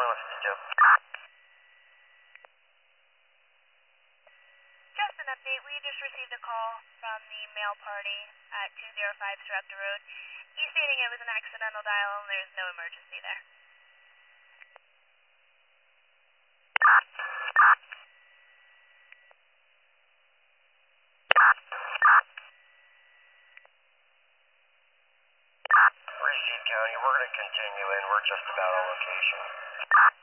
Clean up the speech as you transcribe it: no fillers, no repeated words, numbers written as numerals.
this is Joe. Just an update. We just received a call from the mail party at 205 Sarepta Road. He's stating it was an accidental dial and there's no emergency there. County, we're going to continue in. We're just about on location.